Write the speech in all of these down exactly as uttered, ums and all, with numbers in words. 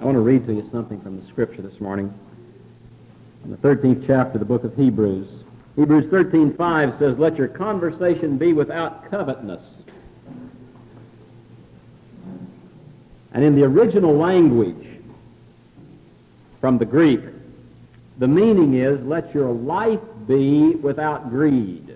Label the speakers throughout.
Speaker 1: I want to read to you something from the Scripture this morning. In the thirteenth chapter of the book of Hebrews. Hebrews thirteen five says, "Let your conversation be without covetousness." And in the original language, from the Greek, the meaning is, let your life be without greed.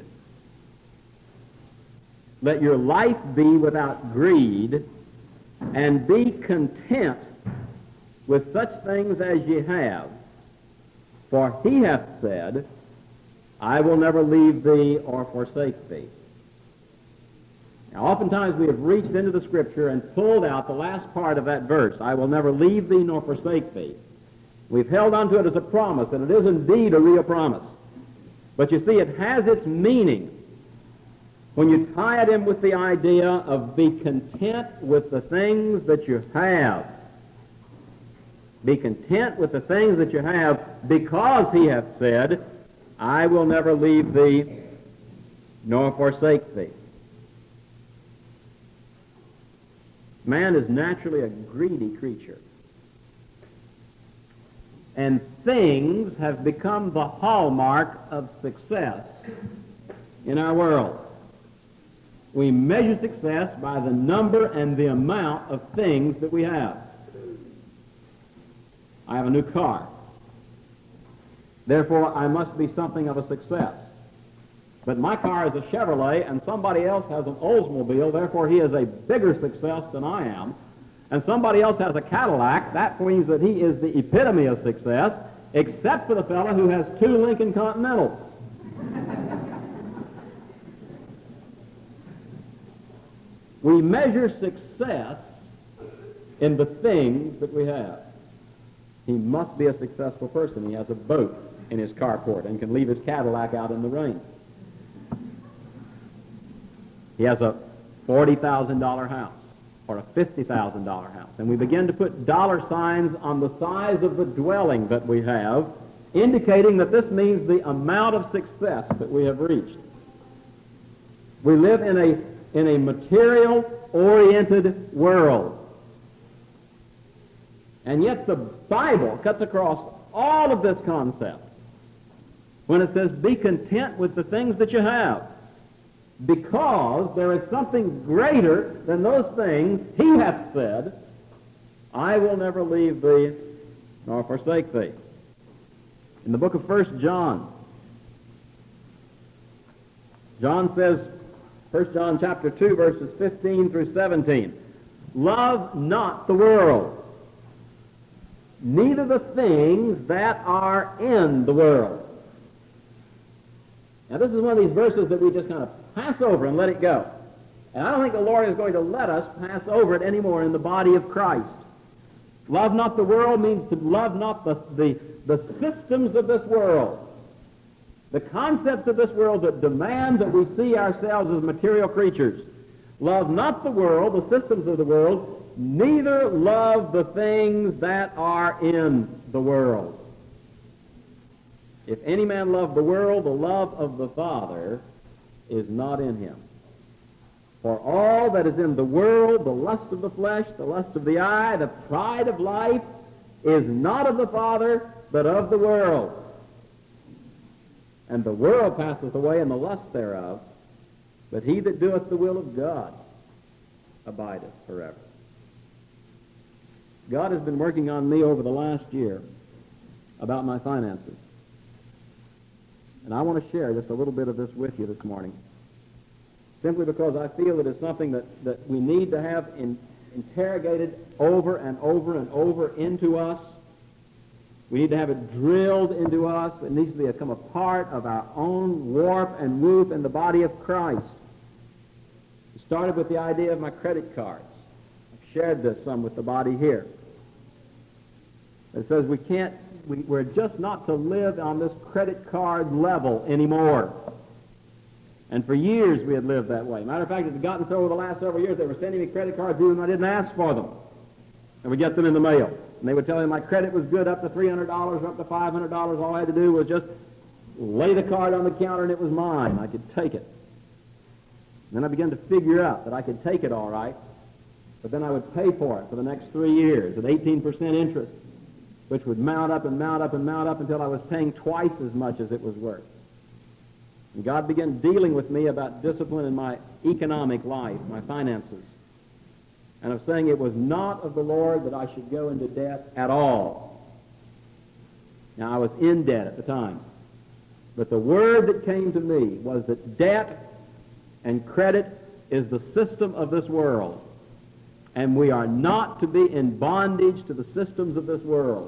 Speaker 1: Let your life be without greed, and be content with such things as ye have. For he hath said, I will never leave thee or forsake thee. Now, oftentimes we have reached into the Scripture and pulled out the last part of that verse, I will never leave thee nor forsake thee. We've held onto it as a promise, and it is indeed a real promise. But you see, it has its meaning when you tie it in with the idea of be content with the things that you have. Be content with the things that you have, because he hath said, I will never leave thee nor forsake thee. Man is naturally a greedy creature. And things have become the hallmark of success in our world. We measure success by the number and the amount of things that we have. I have a new car. Therefore, I must be something of a success. But my car is a Chevrolet, and somebody else has an Oldsmobile, therefore he is a bigger success than I am. And somebody else has a Cadillac, that means that he is the epitome of success, except for the fellow who has two Lincoln Continentals. We measure success in the things that we have. He must be a successful person. He has a boat in his carport and can leave his Cadillac out in the rain. He has a forty thousand dollars house or a fifty thousand dollars house. And we begin to put dollar signs on the size of the dwelling that we have, indicating that this means the amount of success that we have reached. We live in a, in a material-oriented world. And yet the Bible cuts across all of this concept when it says, be content with the things that you have, because there is something greater than those things. He hath said, I will never leave thee nor forsake thee. In the book of First John, John says, First John chapter two, verses fifteen through seventeen, love not the world, neither the things that are in the world. Now, this is one of these verses that we just kind of pass over and let it go. And I don't think the Lord is going to let us pass over it anymore in the body of Christ. Love not the world means to love not the, the, the systems of this world, the concepts of this world that demand that we see ourselves as material creatures. Love not the world, the systems of the world, neither love the things that are in the world. If any man love the world, the love of the Father is not in him. For all that is in the world, the lust of the flesh, the lust of the eye, the pride of life, is not of the Father, but of the world. And the world passeth away, and the lust thereof, but he that doeth the will of God abideth forever. God has been working on me over the last year about my finances. And I want to share just a little bit of this with you this morning, simply because I feel that it's something that, that we need to have in, interrogated over and over and over into us. We need to have it drilled into us. It needs to become a part of our own warp and woof in the body of Christ. It started with the idea of my credit cards. I've shared this some with the body here. It says we can't, we, we're just not to live on this credit card level anymore. And for years we had lived that way. Matter of fact, it had gotten so over the last several years they were sending me credit cards even when I didn't ask for them. And we get them in the mail. And they would tell me my credit was good up to three hundred dollars or up to five hundred dollars. All I had to do was just lay the card on the counter and it was mine. I could take it. And then I began to figure out that I could take it all right, but then I would pay for it for the next three years at eighteen percent interest, which would mount up and mount up and mount up until I was paying twice as much as it was worth. And God began dealing with me about discipline in my economic life, my finances, and of saying it was not of the Lord that I should go into debt at all. Now, I was in debt at the time, but the word that came to me was that debt and credit is the system of this world, and we are not to be in bondage to the systems of this world,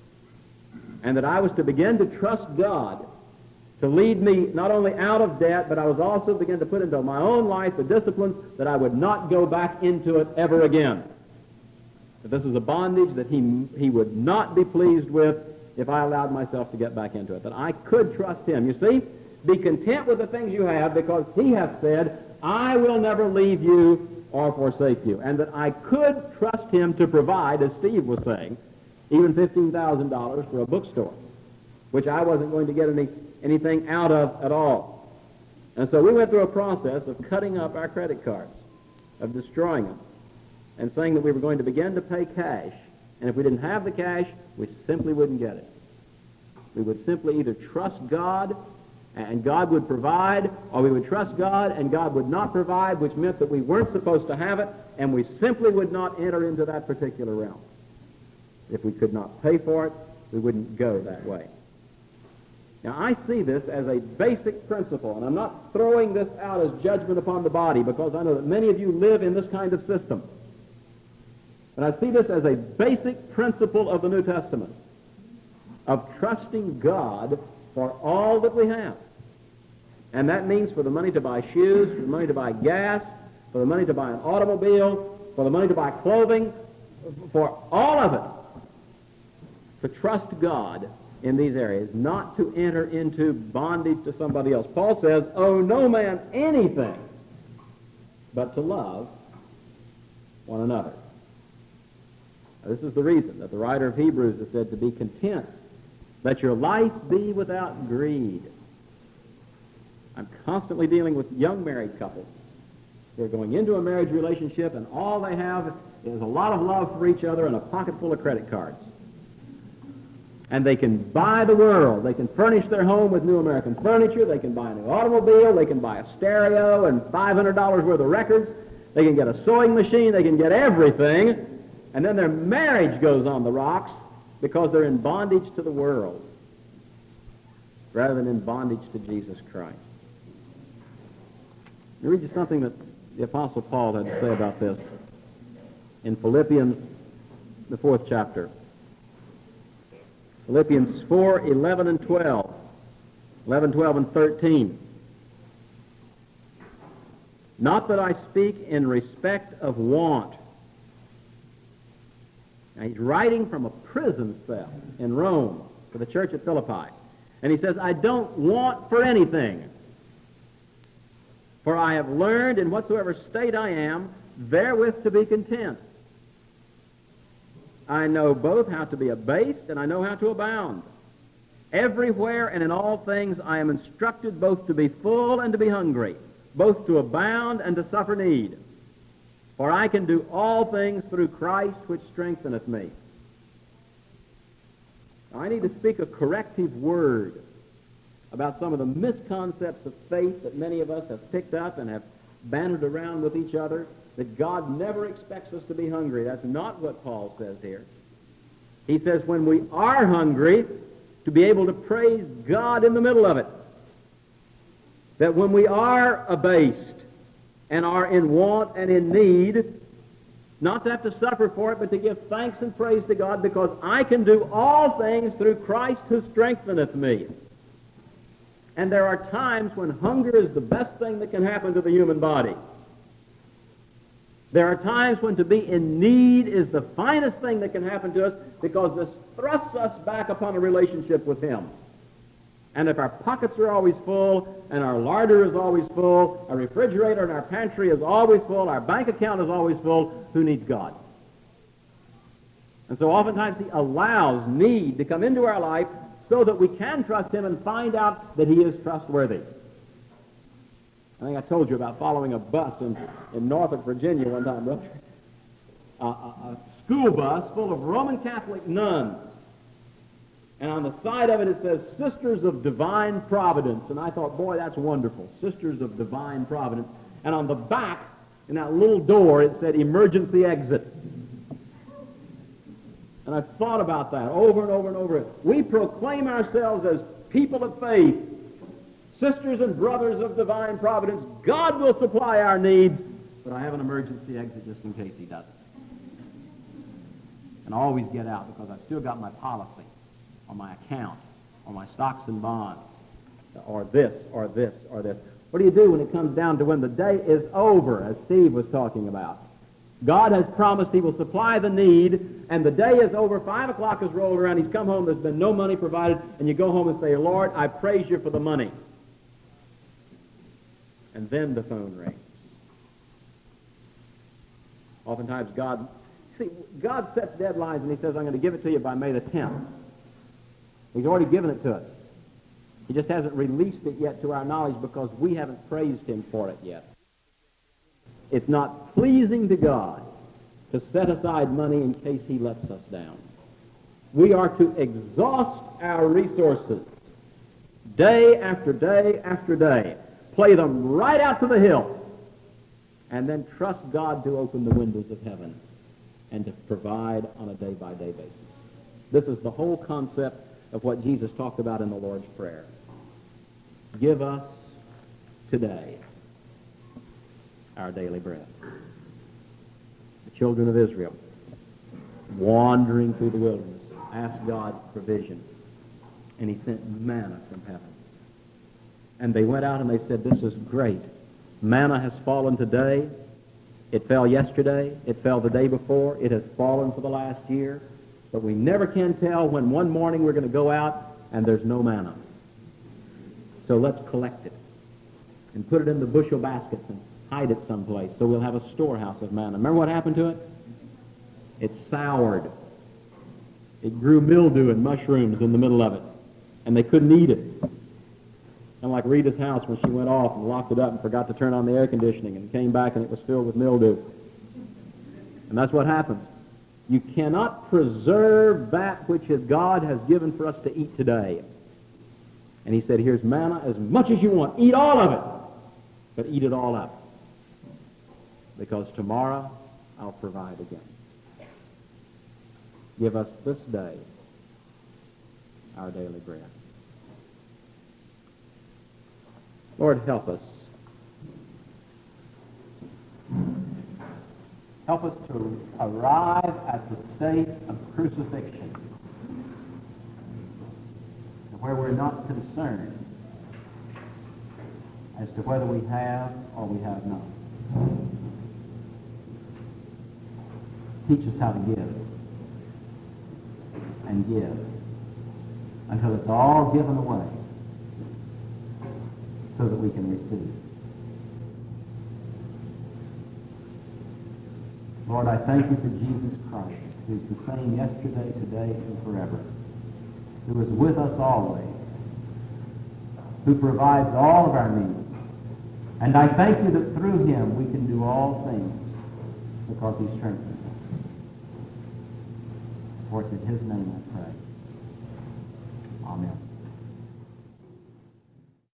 Speaker 1: and that I was to begin to trust God to lead me not only out of debt, but I was also to begin to put into my own life the disciplines that I would not go back into it ever again. That this is a bondage that he, he would not be pleased with if I allowed myself to get back into it. That I could trust him. You see, be content with the things you have, because he hath said, I will never leave you or forsake you. And that I could trust him to provide, as Steve was saying, even fifteen thousand dollars for a bookstore, which I wasn't going to get any anything out of at all. And so we went through a process of cutting up our credit cards, of destroying them, and saying that we were going to begin to pay cash. And if we didn't have the cash, we simply wouldn't get it. We would simply either trust God and God would provide, or we would trust God and God would not provide, which meant that we weren't supposed to have it, and we simply would not enter into that particular realm. If we could not pay for it, we wouldn't go that way. Now, I see this as a basic principle, and I'm not throwing this out as judgment upon the body, because I know that many of you live in this kind of system. But I see this as a basic principle of the New Testament, of trusting God for all that we have. And that means for the money to buy shoes, for the money to buy gas, for the money to buy an automobile, for the money to buy clothing, for all of it, to trust God in these areas, not to enter into bondage to somebody else. Paul says, owe no man anything but to love one another. Now, this is the reason that the writer of Hebrews has said to be content, let your life be without greed. I'm constantly dealing with young married couples. They're going into a marriage relationship, and all they have is a lot of love for each other and a pocket full of credit cards. And they can buy the world. They can furnish their home with new American furniture. They can buy a new automobile. They can buy a stereo and five hundred dollars worth of records. They can get a sewing machine. They can get everything. And then their marriage goes on the rocks because they're in bondage to the world rather than in bondage to Jesus Christ. Let me read you something that the Apostle Paul had to say about this in Philippians, the fourth chapter. Philippians four, eleven and twelve. eleven, twelve, and thirteen. Not that I speak in respect of want. Now he's writing from a prison cell in Rome for the church at Philippi. And he says, I don't want for anything. For I have learned in whatsoever state I am, therewith to be content. I know both how to be abased and I know how to abound. Everywhere and in all things I am instructed both to be full and to be hungry, both to abound and to suffer need. For I can do all things through Christ which strengtheneth me. Now, I need to speak a corrective word about some of the misconceptions of faith that many of us have picked up and have bantered around with each other, that God never expects us to be hungry. That's not what Paul says here. He says when we are hungry, to be able to praise God in the middle of it. That when we are abased and are in want and in need, not to have to suffer for it, but to give thanks and praise to God, because I can do all things through Christ who strengtheneth me. And there are times when hunger is the best thing that can happen to the human body. There are times when to be in need is the finest thing that can happen to us, because this thrusts us back upon a relationship with Him. And if our pockets are always full, and our larder is always full, our refrigerator and our pantry is always full, our bank account is always full, who needs God? And so oftentimes He allows need to come into our life so that we can trust Him and find out that He is trustworthy. I think I told you about following a bus in, in Norfolk, Virginia one time, brother. a, a, a school bus full of Roman Catholic nuns. And on the side of it, it says, Sisters of Divine Providence. And I thought, boy, that's wonderful, Sisters of Divine Providence. And on the back, in that little door, it said, Emergency Exit. And I've thought about that over and over and over. We proclaim ourselves as people of faith, sisters and brothers of divine providence. God will supply our needs, but I have an emergency exit just in case he doesn't. And I always get out because I've still got my policy on my account, on my stocks and bonds, or this, or this, or this. What do you do when it comes down to when the day is over, as Steve was talking about? God has promised he will supply the need, and the day is over, five o'clock has rolled around, he's come home, there's been no money provided, and you go home and say, Lord, I praise you for the money. And then the phone rings. Oftentimes God, see, God sets deadlines and he says, I'm going to give it to you by May the tenth. He's already given it to us. He just hasn't released it yet to our knowledge because we haven't praised him for it yet. It's not pleasing to God to set aside money in case he lets us down. We are to exhaust our resources day after day after day, play them right out to the hill, and then trust God to open the windows of heaven and to provide on a day-by-day basis. This is the whole concept of what Jesus talked about in the Lord's Prayer. Give us today our daily bread. The children of Israel, wandering through the wilderness, asked God provision, and he sent manna from heaven. And they went out and they said, this is great. Manna has fallen today. It fell yesterday. It fell the day before. It has fallen for the last year. But we never can tell when one morning we're going to go out and there's no manna. So let's collect it and put it in the bushel baskets and hide it someplace so we'll have a storehouse of manna. Remember what happened to it? It soured. It grew mildew and mushrooms in the middle of it, and they couldn't eat it. And like Rita's house when she went off and locked it up and forgot to turn on the air conditioning and came back and it was filled with mildew. And that's what happens. You cannot preserve that which God has given for us to eat today. And he said, here's manna as much as you want. Eat all of it, but eat it all up. Because tomorrow I'll provide again. Give us this day our daily bread. Lord, help us. Help us to arrive at the state of crucifixion, where we're not concerned as to whether we have or we have not. Teach us how to give and give until it's all given away so that we can receive. Lord, I thank you for Jesus Christ, who's the same yesterday, today, and forever, who is with us always, who provides all of our needs. And I thank you that through him we can do all things because he strengthens us. For it's in his name I pray. Amen.